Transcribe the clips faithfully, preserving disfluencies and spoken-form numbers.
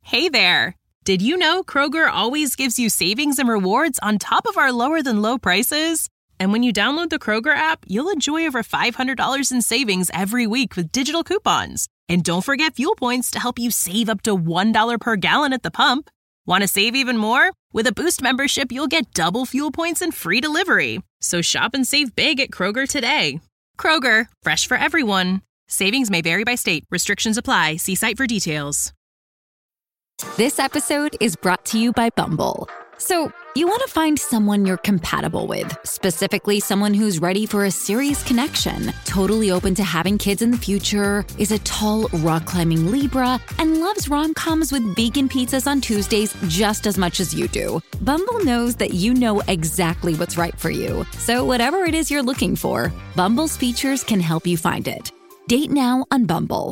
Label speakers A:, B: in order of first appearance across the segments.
A: Hey there! Did you know Kroger always gives you savings and rewards on top of our lower-than-low prices? And when you download the Kroger app, you'll enjoy over five hundred dollars in savings every week with digital coupons. And don't forget fuel points to help you save up to one dollar per gallon at the pump. Want to save even more? With a Boost membership, you'll get double fuel points and free delivery. So shop and save big at Kroger today. Kroger, fresh for everyone. Savings may vary by state. Restrictions apply. See site for details.
B: This episode is brought to you by Bumble. So, you want to find someone you're compatible with, specifically someone who's ready for a serious connection, totally open to having kids in the future, is a tall, rock-climbing Libra, and loves rom-coms with vegan pizzas on Tuesdays just as much as you do. Bumble knows that you know exactly what's right for you. So whatever it is you're looking for, Bumble's features can help you find it. Date now on Bumble.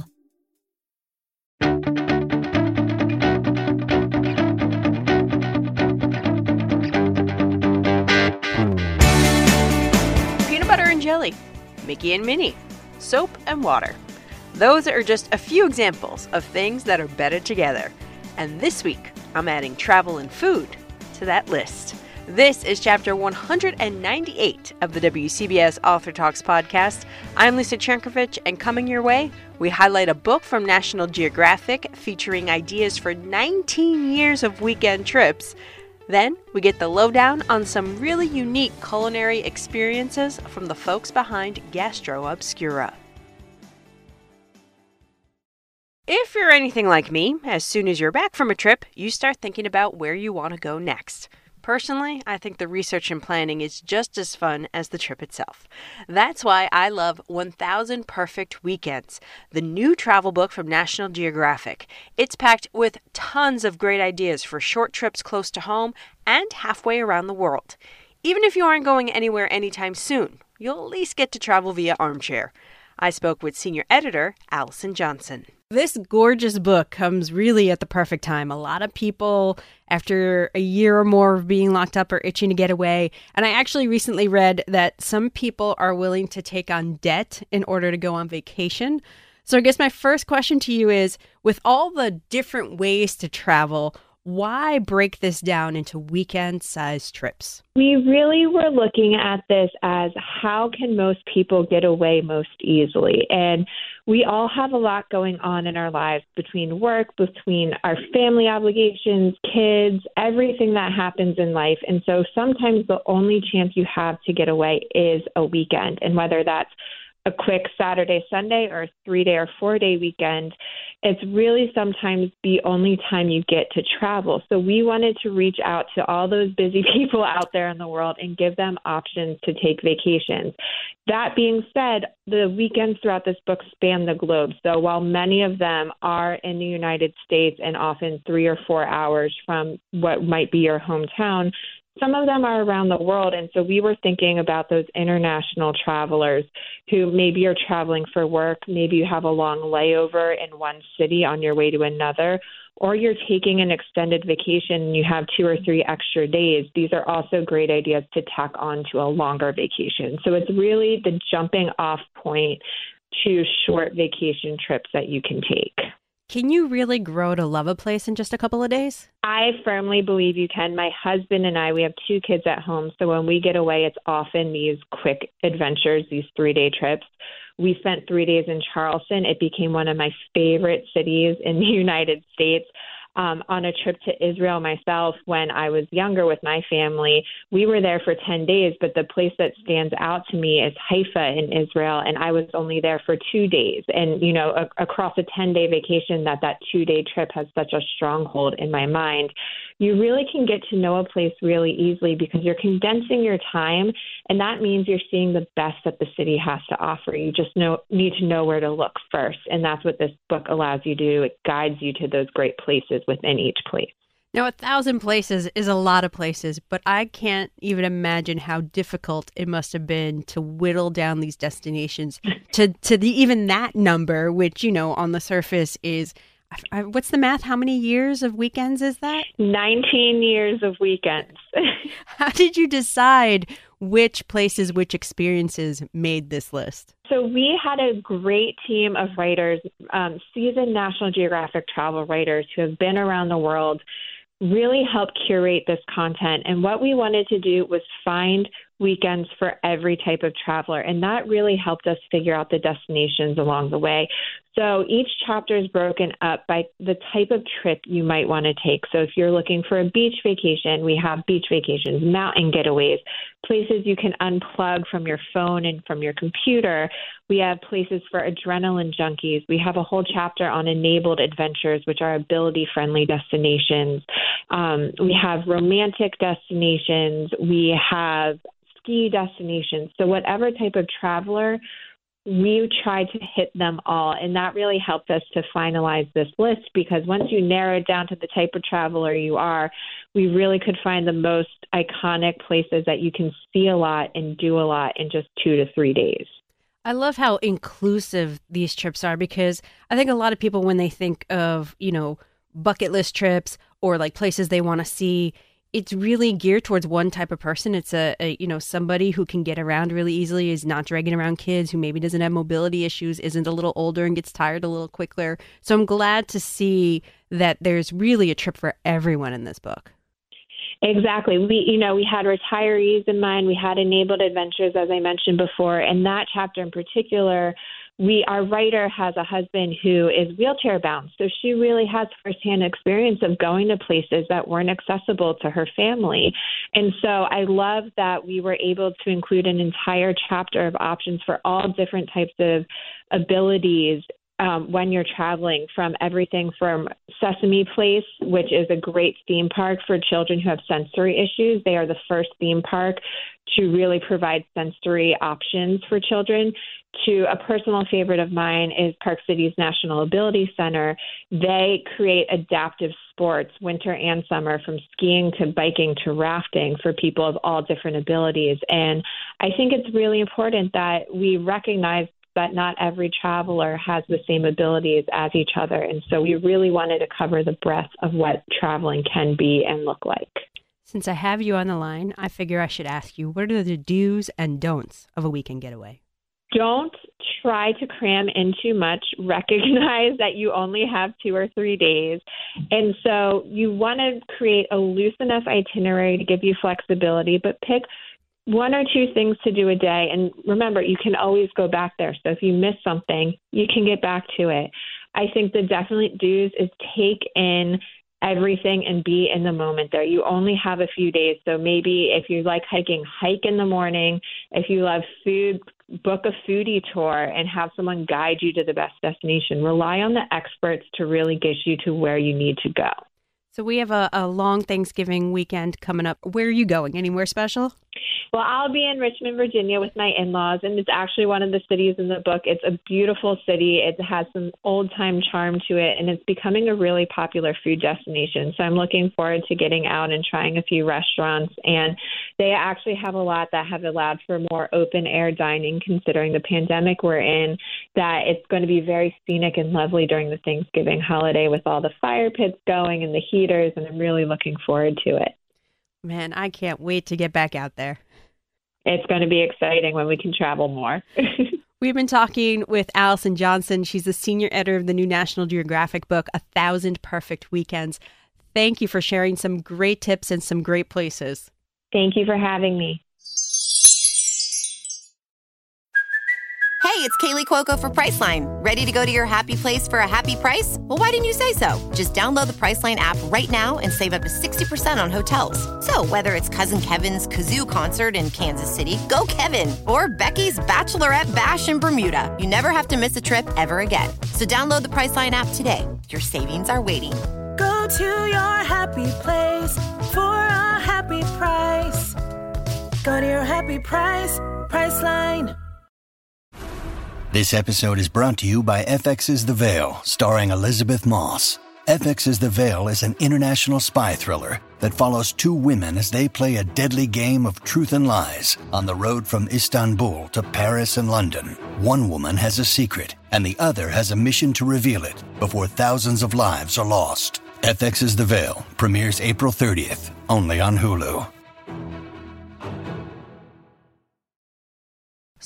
C: Jelly, Mickey and Minnie, soap and water. Those are just a few examples of things that are better together. And this week, I'm adding travel and food to that list. This is chapter one hundred ninety-eight of the W C B S Author Talks podcast. I'm Lisa Chankovich, and coming your way, we highlight a book from National Geographic featuring ideas for nineteen years of weekend trips. Then, we get the lowdown on some really unique culinary experiences from the folks behind Gastro Obscura. If you're anything like me, as soon as you're back from a trip, you start thinking about where you want to go next. Personally, I think the research and planning is just as fun as the trip itself. That's why I love one thousand Perfect Weekends, the new travel book from National Geographic. It's packed with tons of great ideas for short trips close to home and halfway around the world. Even if you aren't going anywhere anytime soon, you'll at least get to travel via armchair. I spoke with senior editor Allison Johnson. This gorgeous book comes really at the perfect time. A lot of people, after a year or more of being locked up, are itching to get away. And I actually recently read that some people are willing to take on debt in order to go on vacation. So I guess my first question to you is, with all the different ways to travel, why break this down into weekend-sized trips?
D: We really were looking at this as how can most people get away most easily? And we all have a lot going on in our lives between work, between our family obligations, kids, everything that happens in life. And so sometimes the only chance you have to get away is a weekend. And whether that's a quick Saturday, Sunday, or a three-day or four-day weekend, it's really sometimes the only time you get to travel. So we wanted to reach out to all those busy people out there in the world and give them options to take vacations. That being said, the weekends throughout this book span the globe. So while many of them are in the United States and often three or four hours from what might be your hometown, some of them are around the world. And so we were thinking about those international travelers who maybe are traveling for work. Maybe you have a long layover in one city on your way to another, or you're taking an extended vacation and you have two or three extra days. These are also great ideas to tack on to a longer vacation. So it's really the jumping off point to short vacation trips that you can take.
C: Can you really grow to love a place in just a couple of days?
D: I firmly believe you can. My husband and I, we have two kids at home. So when we get away, it's often these quick adventures, these three-day trips. We spent three days in Charleston. It became one of my favorite cities in the United States. Um, on a trip to Israel myself when I was younger with my family, we were there for ten days, but the place that stands out to me is Haifa in Israel, and I was only there for two days. And, you know, a- across a ten-day vacation, that that two-day trip has such a stronghold in my mind. You really can get to know a place really easily because you're condensing your time, and that means you're seeing the best that the city has to offer. You just know, need to know where to look first, and that's what this book allows you to do. It guides you to those great places within each place.
C: Now, a thousand places is a lot of places, but I can't even imagine how difficult it must have been to whittle down these destinations to, to the even that number, which, you know, on the surface is, I, what's the math? How many years of weekends is that?
D: nineteen years of weekends.
C: How did you decide which places, which experiences made this list?
D: So we had a great team of writers, um, seasoned National Geographic travel writers who have been around the world, really help curate this content. And what we wanted to do was find weekends for every type of traveler. And that really helped us figure out the destinations along the way. So each chapter is broken up by the type of trip you might want to take. So if you're looking for a beach vacation, we have beach vacations, mountain getaways, places you can unplug from your phone and from your computer. We have places for adrenaline junkies. We have a whole chapter on enabled adventures, which are ability-friendly destinations. Um, we have romantic destinations. We have ski destinations. So whatever type of traveler, we tried to hit them all. And that really helped us to finalize this list, because once you narrow it down to the type of traveler you are, we really could find the most iconic places that you can see a lot and do a lot in just two to three days.
E: I love how inclusive these trips are, because I think a lot of people, when they think of, you know, bucket list trips or like places they want to see, it's really geared towards one type of person. It's a, a, you know, somebody who can get around really easily, is not dragging around kids, who maybe doesn't have mobility issues, isn't a little older and gets tired a little quicker. So I'm glad to see that there's really a trip for everyone in this book.
D: Exactly. We, you know, we had retirees in mind. We had enabled adventures, as I mentioned before. And that chapter in particular, we, our writer has a husband who is wheelchair bound. So she really has firsthand experience of going to places that weren't accessible to her family. And so I love that we were able to include an entire chapter of options for all different types of abilities Um, when you're traveling, from everything from Sesame Place, which is a great theme park for children who have sensory issues. They are the first theme park to really provide sensory options for children, to a personal favorite of mine is Park City's National Ability Center. They create adaptive sports, winter and summer, from skiing to biking to rafting for people of all different abilities. And I think it's really important that we recognize that not every traveler has the same abilities as each other. And so we really wanted to cover the breadth of what traveling can be and look like.
E: Since I have you on the line, I figure I should ask you, what are the do's and don'ts of a weekend getaway?
D: Don't try to cram in too much. Recognize that you only have two or three days. And so you want to create a loose enough itinerary to give you flexibility, but pick one or two things to do a day. And remember, you can always go back there. So if you miss something, you can get back to it. I think the definite do's is take in everything and be in the moment there. You only have a few days. So maybe if you like hiking, hike in the morning. If you love food, book a foodie tour and have someone guide you to the best destination. Rely on the experts to really get you to where you need to go.
E: So we have a, a long Thanksgiving weekend coming up. Where are you going? Anywhere special?
D: Well, I'll be in Richmond, Virginia with my in-laws, and it's actually one of the cities in the book. It's a beautiful city. It has some old-time charm to it, and it's becoming a really popular food destination. So I'm looking forward to getting out and trying a few restaurants, and they actually have a lot that have allowed for more open-air dining, considering the pandemic we're in, that it's going to be very scenic and lovely during the Thanksgiving holiday with all the fire pits going and the heaters, and I'm really looking forward to it.
E: Man, I can't wait to get back out there.
D: It's going to be exciting when we can travel more.
E: We've been talking with Allison Johnson. She's the senior editor of the new National Geographic book, A Thousand Perfect Weekends. Thank you for sharing some great tips and some great places.
D: Thank you for having me.
F: Hey, it's Kaylee Cuoco for Priceline. Ready to go to your happy place for a happy price? Well, why didn't you say so? Just download the Priceline app right now and save up to sixty percent on hotels. So whether it's Cousin Kevin's Kazoo Concert in Kansas City, go Kevin, or Becky's Bachelorette Bash in Bermuda, you never have to miss a trip ever again. So download the Priceline app today. Your savings are waiting.
G: Go to your happy place for a happy price. Go to your happy price, Priceline.
H: This episode is brought to you by F X's The Veil, starring Elizabeth Moss. F X's The Veil is an international spy thriller that follows two women as they play a deadly game of truth and lies on the road from Istanbul to Paris and London. One woman has a secret, and the other has a mission to reveal it before thousands of lives are lost. F X's The Veil premieres April thirtieth, only on Hulu.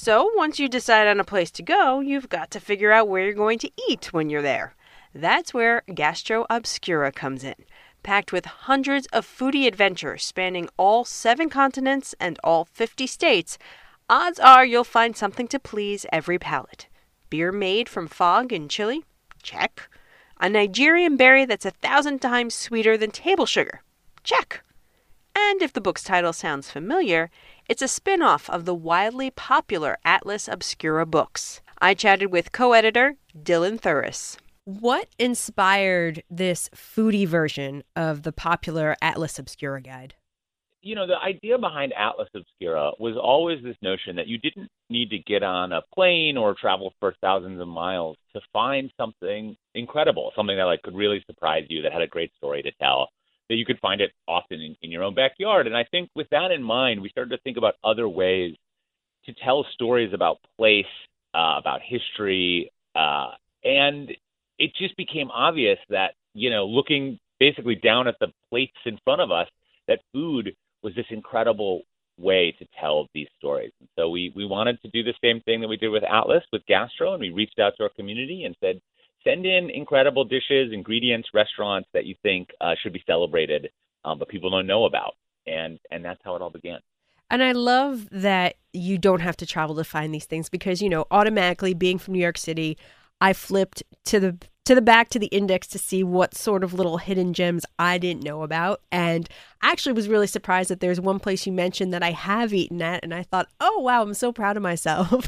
C: So once you decide on a place to go, you've got to figure out where you're going to eat when you're there. That's where Gastro Obscura comes in. Packed with hundreds of foodie adventures spanning all seven continents and all fifty states, odds are you'll find something to please every palate. Beer made from fog in Chile? Check. A Nigerian berry that's a thousand times sweeter than table sugar? Check. And if the book's title sounds familiar, it's a spin-off of the wildly popular Atlas Obscura books. I chatted with co-editor Dylan Thuris.
E: What inspired this foodie version of the popular Atlas Obscura guide?
I: You know, the idea behind Atlas Obscura was always this notion that you didn't need to get on a plane or travel for thousands of miles to find something incredible, something that like could really surprise you, that had a great story to tell, that you could find it often in, in your own backyard. And I think with that in mind, we started to think about other ways to tell stories about place, uh, about history, uh, and it just became obvious that, you know, looking basically down at the plates in front of us, that food was this incredible way to tell these stories. And so we, we wanted to do the same thing that we did with Atlas, with Gastro, and we reached out to our community and said, send in incredible dishes, ingredients, restaurants that you think uh, should be celebrated, um, but people don't know about. And and that's how it all began.
E: And I love that you don't have to travel to find these things because, you know, automatically being from New York City, I flipped to the to the back to the index to see what sort of little hidden gems I didn't know about. And I actually was really surprised that there's one place you mentioned that I have eaten at. And I thought, oh, wow, I'm so proud of myself.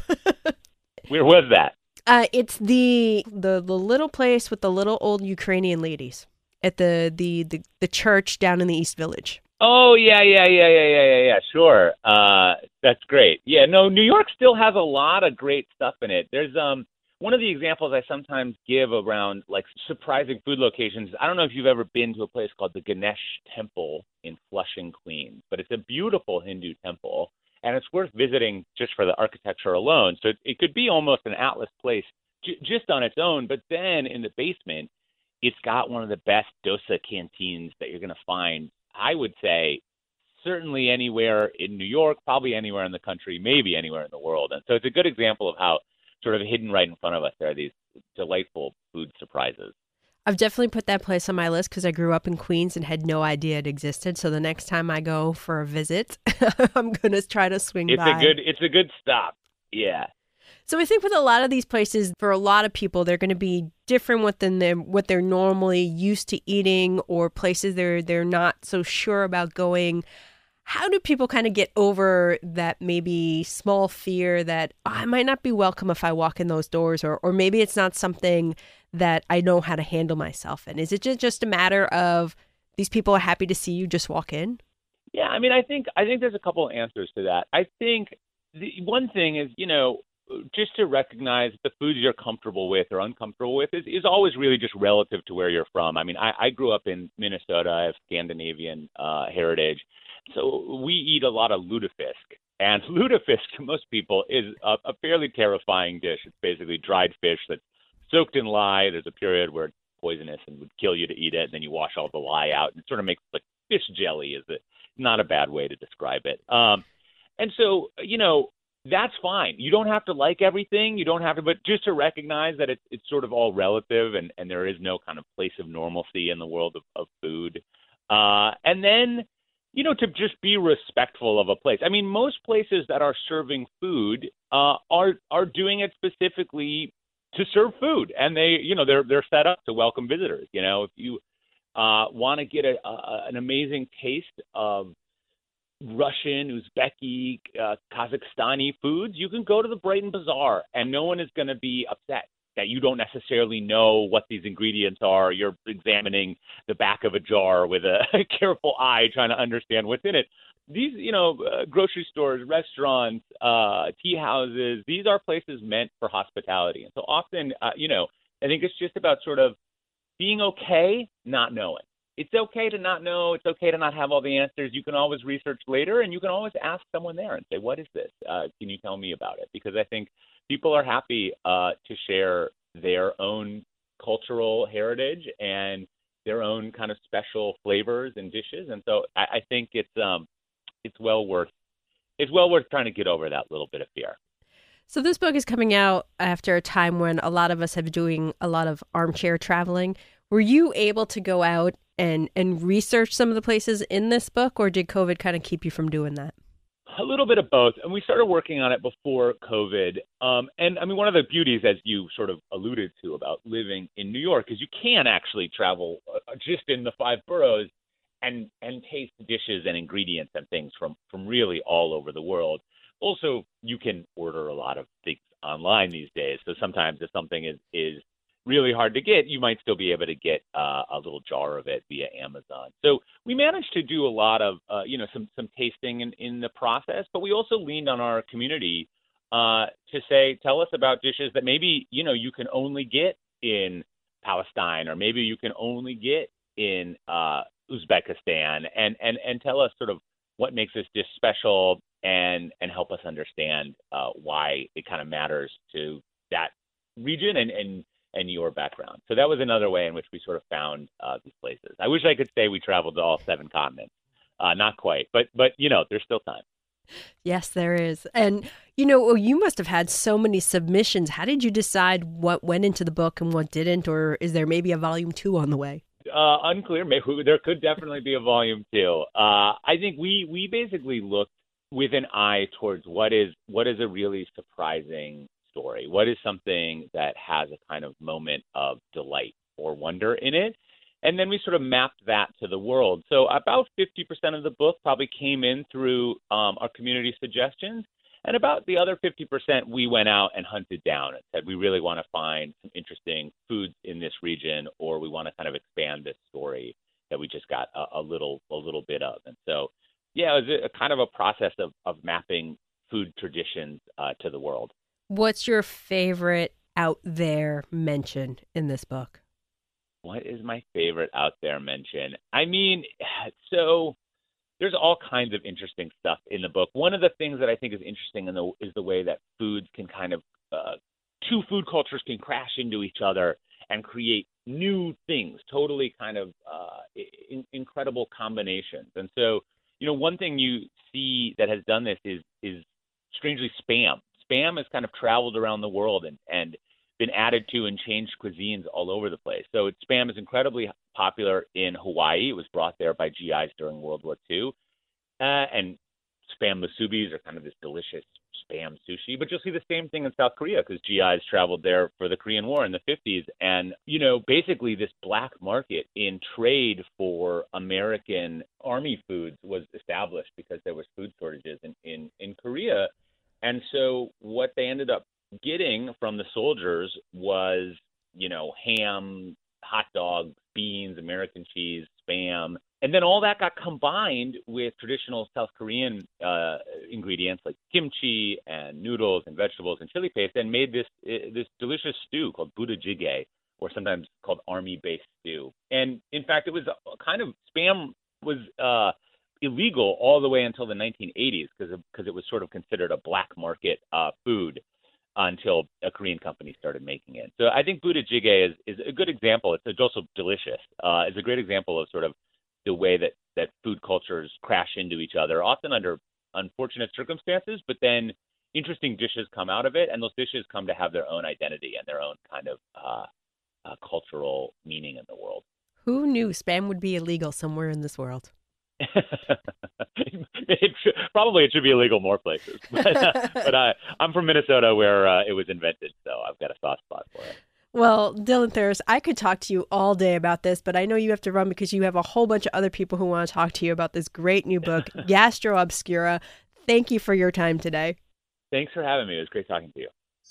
I: Where was that?
E: Uh, it's the, the the little place with the little old Ukrainian ladies at the, the, the, the church down in the East Village.
I: Oh, yeah, yeah, yeah, yeah, yeah, yeah, yeah, sure. Uh, that's great. Yeah, no, New York still has a lot of great stuff in it. There's um. One of the examples I sometimes give around like surprising food locations, I don't know if you've ever been to a place called the Ganesh Temple in Flushing, Queens, but it's a beautiful Hindu temple and it's worth visiting just for the architecture alone. So it, it could be almost an Atlas place j- just on its own, but then in the basement, it's got one of the best dosa canteens that you're going to find, I would say, certainly anywhere in New York, probably anywhere in the country, maybe anywhere in the world. And so it's a good example of how sort of hidden right in front of us there are these delightful food surprises.
E: I've definitely put that place on my list because I grew up in Queens and had no idea it existed. So the next time I go for a visit, I'm going to try to swing
I: it's
E: by.
I: It's a good, it's a good stop. Yeah.
E: So I think with a lot of these places, for a lot of people, they're going to be different what than they're, what they're normally used to eating, or places they're they're not so sure about going. How do people kind of get over that maybe small fear that oh, I might not be welcome if I walk in those doors, or or maybe it's not something that I know how to handle myself in? Is it just, just a matter of these people are happy to see you just walk in?
I: Yeah, I mean, I think I think there's a couple of answers to that. I think the one thing is, you know, just to recognize the foods you're comfortable with or uncomfortable with is, is always really just relative to where you're from. I mean, I, I grew up in Minnesota. I have Scandinavian uh, heritage. So we eat a lot of lutefisk, and lutefisk to most people is a, a fairly terrifying dish. It's basically dried fish that's soaked in lye. There's a period where it's poisonous and would kill you to eat it, and then you wash all the lye out, and it sort of makes like fish jelly is a, not a bad way to describe it. Um, and so, you know, that's fine. You don't have to like everything. You don't have to, but just to recognize that it's it's sort of all relative, and, and there is no kind of place of normalcy in the world of, of food. Uh, and then, you know, to just be respectful of a place. I mean, most places that are serving food uh, are are doing it specifically to serve food, and they, you know, they're they're set up to welcome visitors. You know, if you uh, want to get a, a, an amazing taste of Russian, Uzbeki, uh, Kazakhstani foods, you can go to the Brighton Bazaar, and no one is going to be upset that you don't necessarily know what these ingredients are. You're examining the back of a jar with a careful eye, trying to understand what's in it. These, you know, uh, grocery stores, restaurants, uh, tea houses, these are places meant for hospitality. And so often, uh, you know, I think it's just about sort of being okay not knowing. It's okay to not know. It's okay to not have all the answers. You can always research later, and you can always ask someone there and say, what is this? Uh, can you tell me about it? Because I think people are happy uh, to share their own cultural heritage and their own kind of special flavors and dishes. And so I, I think it's um, it's well worth it's well worth trying to get over that little bit of fear.
E: So this book is coming out after a time when a lot of us have been doing a lot of armchair traveling. Were you able to go out and, and research some of the places in this book, or did COVID kind of keep you from doing that?
I: A little bit of both. And we started working on it before COVID. Um, and I mean, one of the beauties, as you sort of alluded to, about living in New York is you can actually travel uh, just in the five boroughs and, and taste dishes and ingredients and things from, from really all over the world. Also, you can order a lot of things online these days. So sometimes if something is, is really hard to get, you might still be able to get uh, a little jar of it via Amazon. So we managed to do a lot of, uh, you know, some some tasting in, in the process, but we also leaned on our community uh, to say, tell us about dishes that maybe, you know, you can only get in Palestine, or maybe you can only get in uh, Uzbekistan, and, and, and tell us sort of what makes this dish special, and and help us understand uh, why it kind of matters to that region and, and, and your background. So that was another way in which we sort of found uh, these places. I wish I could say we traveled to all seven continents. Uh, not quite, but, but you know, there's still time.
E: Yes, there is. And, you know, you must have had so many submissions. How did you decide what went into the book and what didn't? Or is there maybe a volume two on the way?
I: Uh, unclear. Maybe there could definitely be a volume two. Uh, I think we, we basically looked with an eye towards what is what is a really surprising story. What is something that has a kind of moment of delight or wonder in it? And then we sort of mapped that to the world. So about fifty percent of the book probably came in through um, our community suggestions. And about the other fifty percent, we went out and hunted down and said, we really want to find some interesting foods in this region, or we want to kind of expand this story that we just got a, a little a little bit of. And so, yeah, it was a, a kind of a process of, of mapping food traditions uh, to the world.
E: What's your favorite out there mention in this book?
I: What is my favorite out there mention? I mean, so there's all kinds of interesting stuff in the book. One of the things that I think is interesting in the, is the way that foods can kind of, uh, two food cultures can crash into each other and create new things, totally kind of uh, in, incredible combinations. And so, you know, one thing you see that has done this is, is strangely Spam. Spam has kind of traveled around the world and, and been added to and changed cuisines all over the place. So it, Spam is incredibly popular in Hawaii. It was brought there by G Is during World War Two. Uh, and Spam musubis are kind of this delicious Spam sushi. But you'll see the same thing in South Korea because G Is traveled there for the Korean War in the fifties. And, you know, basically this black market in trade for American army foods was established because there was food shortages in, in, in Korea. And so what they ended up getting from the soldiers was, you know, ham, hot dogs, beans, American cheese, Spam. And then all that got combined with traditional South Korean uh, ingredients like kimchi and noodles and vegetables and chili paste and made this uh, this delicious stew called budae jjigae, or sometimes called army-based stew. And in fact, it was kind of, Spam was uh, illegal all the way until the nineteen eighties because because it was sort of considered a black market uh, food until a Korean company started making it. So I think budae jjigae is, is a good example. It's, it's also delicious. Uh, it's a great example of sort of the way that, that food cultures crash into each other, often under unfortunate circumstances, but then interesting dishes come out of it, and those dishes come to have their own identity and their own kind of uh, uh, cultural meaning in the world.
E: Who knew Spam would be illegal somewhere in this world?
I: it should, probably it should be illegal more places. But, uh, but I, I'm from Minnesota where uh, it was invented, so I've got a soft spot for it.
E: Well, Dylan Thuras, I could talk to you all day about this, but I know you have to run because you have a whole bunch of other people who want to talk to you about this great new book, Gastro Obscura. Thank you for your time today.
I: Thanks for having me. It was great talking to you.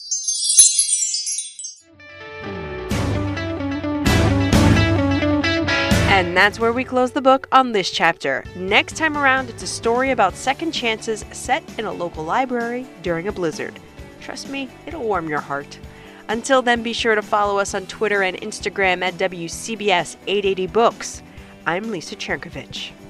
C: And that's where we close the book on this chapter. Next time around, it's a story about second chances set in a local library during a blizzard. Trust me, it'll warm your heart. Until then, be sure to follow us on Twitter and Instagram at W C B S eight eighty Books. I'm Lisa Chernkovich.